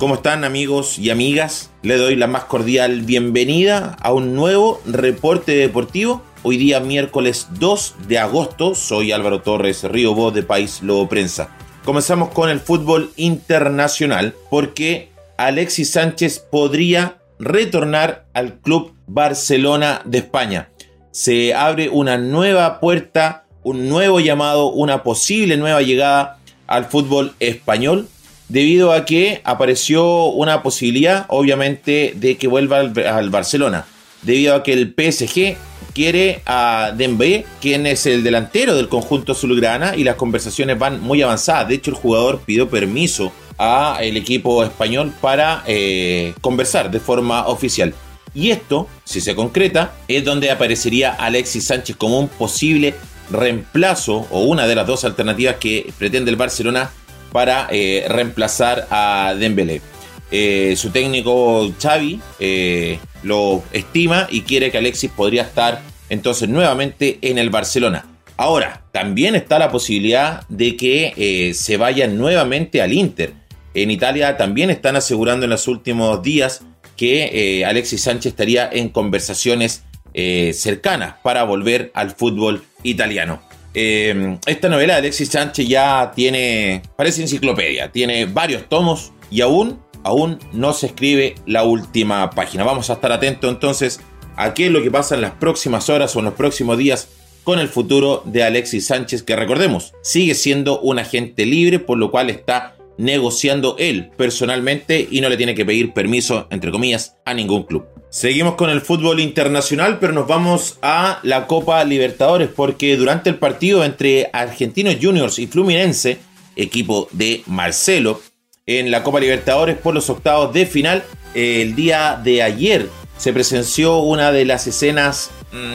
¿Cómo están, amigos y amigas? Les doy la más cordial bienvenida a un nuevo reporte deportivo. Hoy día miércoles 2 de agosto, soy Álvaro Torres Río, voz de País Lobo Prensa. Comenzamos con el fútbol internacional porque Alexis Sánchez podría retornar al Club Barcelona de España. Se abre una nueva puerta, un nuevo llamado, una posible nueva llegada al fútbol español, debido a que apareció una posibilidad, obviamente, de que vuelva al Barcelona, debido a que el PSG quiere a Dembélé, quien es el delantero del conjunto azulgrana, y las conversaciones van muy avanzadas. De hecho, el jugador pidió permiso al equipo español para conversar de forma oficial. Y esto, si se concreta, es donde aparecería Alexis Sánchez como un posible reemplazo, o una de las dos alternativas que pretende el Barcelona para reemplazar a Dembélé. Su técnico Xavi lo estima y quiere que Alexis podría estar entonces nuevamente en el Barcelona. Ahora, también está la posibilidad de que se vaya nuevamente al Inter. En Italia también están asegurando en los últimos días que Alexis Sánchez estaría en conversaciones cercanas para volver al fútbol italiano. Esta novela de Alexis Sánchez ya parece enciclopedia, tiene varios tomos y aún no se escribe la última página. Vamos a estar atentos entonces a qué es lo que pasa en las próximas horas o en los próximos días con el futuro de Alexis Sánchez, que recordemos, sigue siendo un agente libre, por lo cual está negociando él personalmente y no le tiene que pedir permiso, entre comillas, a ningún club. Seguimos con el fútbol internacional, pero nos vamos a la Copa Libertadores, porque durante el partido entre Argentinos Juniors y Fluminense, equipo de Marcelo, en la Copa Libertadores por los octavos de final, el día de ayer se presenció una de las escenas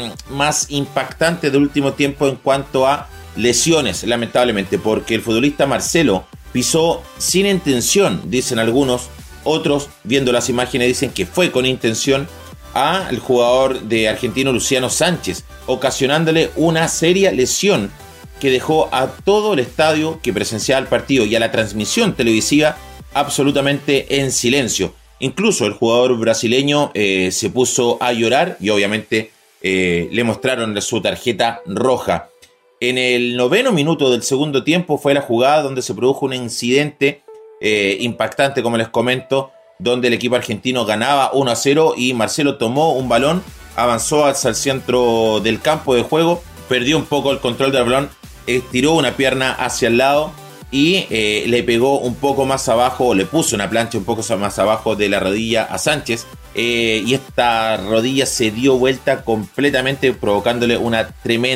más impactantes del último tiempo en cuanto a lesiones, lamentablemente, porque el futbolista Marcelo pisó sin intención, dicen algunos. Otros, viendo las imágenes, dicen que fue con intención al jugador de Argentino Luciano Sánchez, ocasionándole una seria lesión que dejó a todo el estadio que presenciaba el partido y a la transmisión televisiva absolutamente en silencio. Incluso el jugador brasileño se puso a llorar y obviamente le mostraron su tarjeta roja. En el 9º minuto del segundo tiempo fue la jugada donde se produjo un incidente impactante, como les comento, donde el equipo argentino ganaba 1-0 y Marcelo tomó un balón, avanzó hacia el centro del campo de juego, perdió un poco el control del balón, estiró una pierna hacia el lado y le pegó un poco más abajo, o le puso una plancha un poco más abajo de la rodilla a Sánchez, y esta rodilla se dio vuelta completamente, provocándole una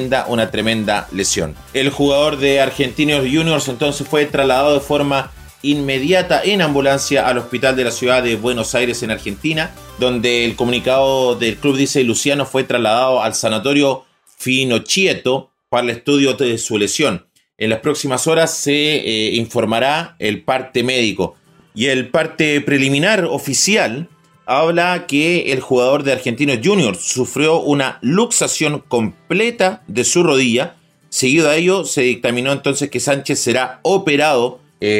tremenda lesión. El jugador de Argentinos Juniors entonces fue trasladado de forma inmediata en ambulancia al hospital de la ciudad de Buenos Aires, en Argentina, donde el comunicado del club dice: Luciano fue trasladado al sanatorio Finocchieto para el estudio de su lesión. En las próximas horas se informará el parte médico, y el parte preliminar oficial habla que el jugador de Argentinos Juniors sufrió una luxación completa de su rodilla. Seguido a ello se dictaminó entonces que Sánchez será operado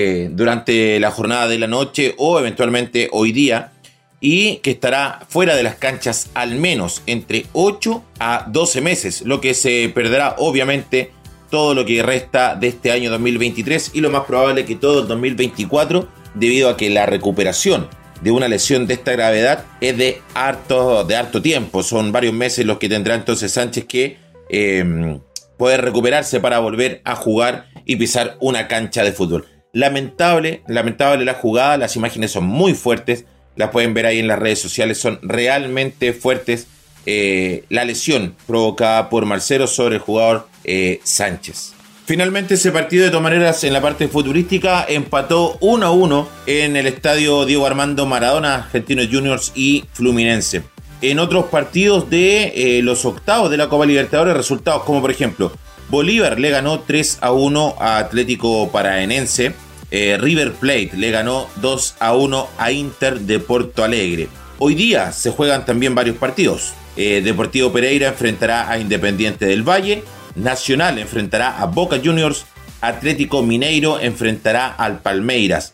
durante la jornada de la noche o eventualmente hoy día, y que estará fuera de las canchas al menos entre 8 a 12 meses, lo que se perderá obviamente todo lo que resta de este año 2023 y lo más probable que todo el 2024, debido a que la recuperación de una lesión de esta gravedad es de harto tiempo. Son varios meses los que tendrá entonces Sánchez que poder recuperarse para volver a jugar y pisar una cancha de fútbol. Lamentable la jugada, las imágenes son muy fuertes, las pueden ver ahí en las redes sociales, son realmente fuertes. La lesión provocada por Marcelo sobre el jugador Sánchez. Finalmente ese partido, de todas maneras, en la parte futbolística empató 1-1 en el estadio Diego Armando Maradona, Argentinos Juniors y Fluminense. En otros partidos de los octavos de la Copa Libertadores, resultados como por ejemplo Bolívar le ganó 3-1 a Atlético Paranaense, River Plate le ganó 2-1 a Inter de Porto Alegre. Hoy día se juegan también varios partidos. Deportivo Pereira enfrentará a Independiente del Valle, Nacional enfrentará a Boca Juniors, Atlético Mineiro enfrentará al Palmeiras.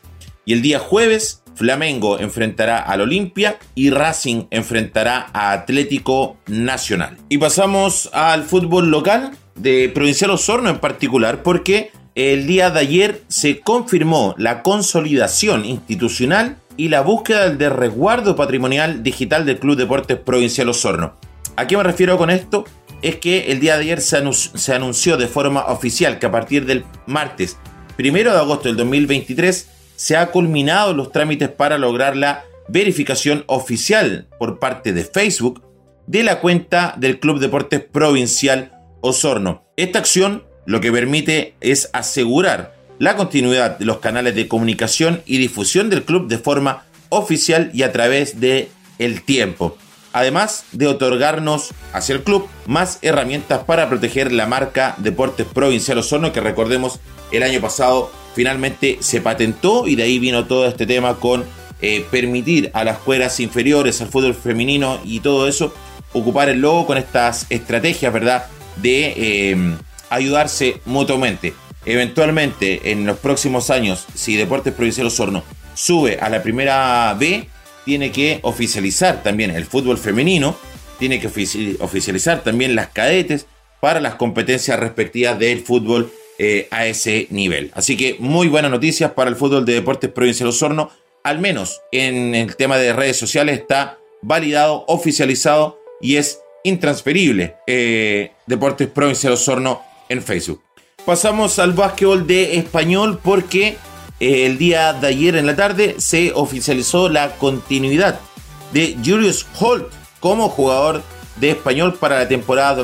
Y el día jueves, Flamengo enfrentará al Olimpia y Racing enfrentará a Atlético Nacional. Y pasamos al fútbol local de Provincial Osorno en particular, porque el día de ayer se confirmó la consolidación institucional y la búsqueda del resguardo patrimonial digital del Club Deportes Provincial Osorno. ¿A qué me refiero con esto? Es que el día de ayer se anunció de forma oficial que a partir del martes 1 de agosto del 2023 se ha culminado los trámites para lograr la verificación oficial por parte de Facebook de la cuenta del Club Deportes Provincial Osorno. Esta acción lo que permite es asegurar la continuidad de los canales de comunicación y difusión del club de forma oficial y a través del tiempo, además de otorgarnos hacia el club más herramientas para proteger la marca Deportes Provincial Osorno, que recordemos el año pasado finalmente se patentó, y de ahí vino todo este tema con permitir a las escuelas inferiores, al fútbol femenino y todo eso, ocupar el logo con estas estrategias, ¿verdad?, de ayudarse mutuamente. Eventualmente, en los próximos años, si Deportes Provincial Osorno sube a la primera B, tiene que oficializar también el fútbol femenino, tiene que oficializar también las cadetes para las competencias respectivas del fútbol a ese nivel. Así que muy buenas noticias para el fútbol de Deportes Provincial Osorno. Al menos en el tema de redes sociales está validado, oficializado y es intransferible Deportes Provincial Osorno en Facebook. Pasamos al básquetbol de Español, porque el día de ayer en la tarde se oficializó la continuidad de Julius Holt como jugador de Español para la temporada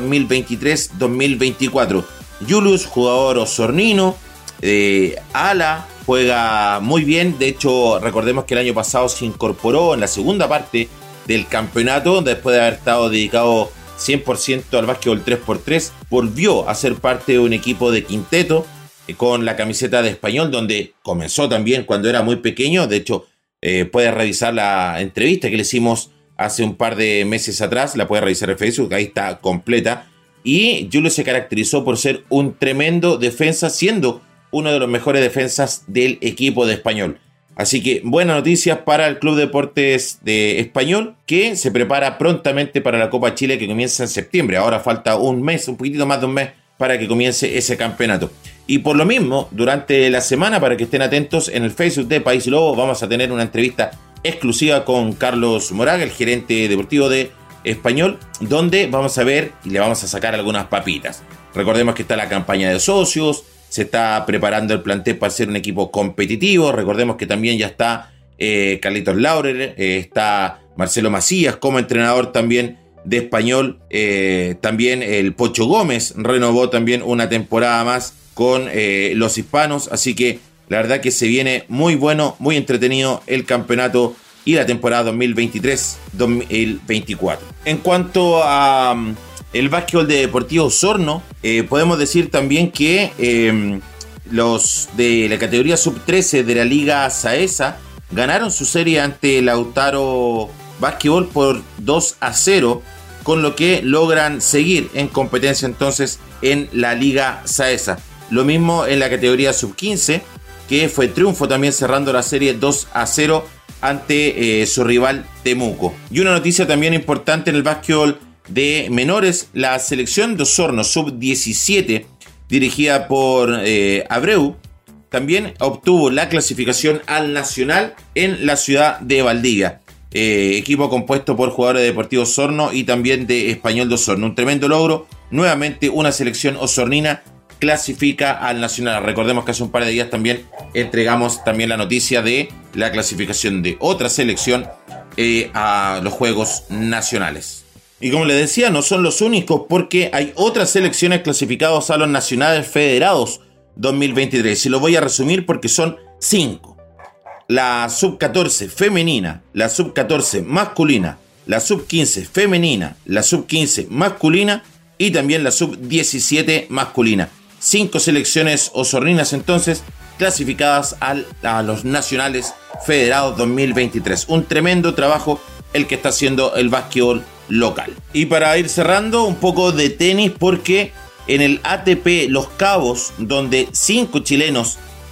2023-2024. Julius, jugador osornino, ala, juega muy bien. De hecho, recordemos que el año pasado se incorporó en la segunda parte del campeonato, después de haber estado dedicado 100% al básquetbol 3x3, volvió a ser parte de un equipo de quinteto con la camiseta de Español, donde comenzó también cuando era muy pequeño. De hecho, puedes revisar la entrevista que le hicimos hace un par de meses atrás, la puedes revisar en Facebook, ahí está completa. Y Julio se caracterizó por ser un tremendo defensa, siendo uno de los mejores defensas del equipo de Español. Así que buenas noticias para el Club Deportes de Español, que se prepara prontamente para la Copa Chile, que comienza en septiembre. Ahora falta un mes, un poquitito más de un mes, para que comience ese campeonato. Y por lo mismo, durante la semana, para que estén atentos, en el Facebook de País Lobo vamos a tener una entrevista exclusiva con Carlos Moraga, el gerente deportivo de Español, donde vamos a ver y le vamos a sacar algunas papitas. Recordemos que está la campaña de socios, se está preparando el plantel para ser un equipo competitivo. Recordemos que también ya está Carlitos Laurel, está Marcelo Macías como entrenador también de Español. También el Pocho Gómez renovó también una temporada más con los hispanos. Así que la verdad que se viene muy bueno, muy entretenido el campeonato y la temporada 2023-2024. En cuanto a el básquetbol de Deportivo Osorno, podemos decir también que los de la categoría sub-13 de la Liga Saesa ganaron su serie ante Lautaro Básquetbol por 2-0, con lo que logran seguir en competencia entonces en la Liga Saesa. Lo mismo en la categoría sub-15, que fue triunfo también cerrando la serie 2-0 ante su rival Temuco. Y una noticia también importante en el básquetbol de menores: la selección de Osorno sub-17, dirigida por Abreu, también obtuvo la clasificación al Nacional en la ciudad de Valdivia. Equipo compuesto por jugadores de Deportivo Osorno y también de Español de Osorno. Un tremendo logro. Nuevamente una selección osornina clasifica al Nacional. Recordemos que hace un par de días también entregamos también la noticia de la clasificación de otra selección a los Juegos Nacionales. Y como les decía, no son los únicos, porque hay otras selecciones clasificadas a los Nacionales Federados 2023. Y lo voy a resumir porque son 5. La sub-14 femenina, la sub-14 masculina, la sub-15 femenina, la sub-15 masculina y también la sub-17 masculina. 5 selecciones osorninas entonces clasificadas a los Nacionales Federados 2023. Un tremendo trabajo el que está haciendo el básquetbol local. Y para ir cerrando, un poco de tenis, porque en el ATP Los Cabos, donde 5 chilenos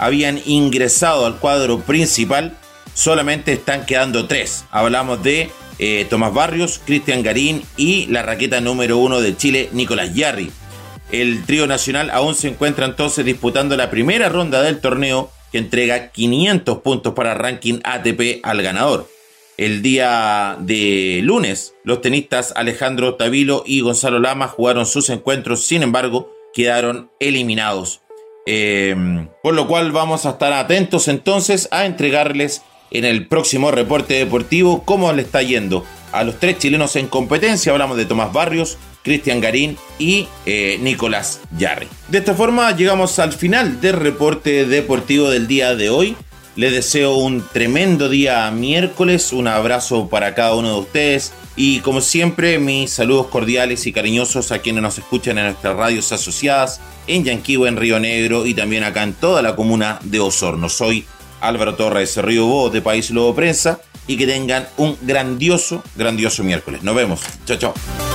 habían ingresado al cuadro principal, solamente están quedando 3. Hablamos de Tomás Barrios, Cristian Garín y la raqueta número 1 de Chile, Nicolás Jarry. El trío nacional aún se encuentra entonces disputando la primera ronda del torneo, que entrega 500 puntos para ranking ATP al ganador. El día de lunes, los tenistas Alejandro Tavilo y Gonzalo Lama jugaron sus encuentros, sin embargo, quedaron eliminados. Por lo cual vamos a estar atentos entonces a entregarles en el próximo reporte deportivo cómo le está yendo a los 3 chilenos en competencia. Hablamos de Tomás Barrios, Cristian Garín y Nicolás Jarry. De esta forma llegamos al final del reporte deportivo del día de hoy. Les deseo un tremendo día miércoles, un abrazo para cada uno de ustedes y como siempre mis saludos cordiales y cariñosos a quienes nos escuchan en nuestras radios asociadas en Yanquihue, en Río Negro y también acá en toda la comuna de Osorno. Soy Álvaro Torres Río, voz de País Lobo Prensa, y que tengan un grandioso miércoles. Nos vemos. Chao, chao.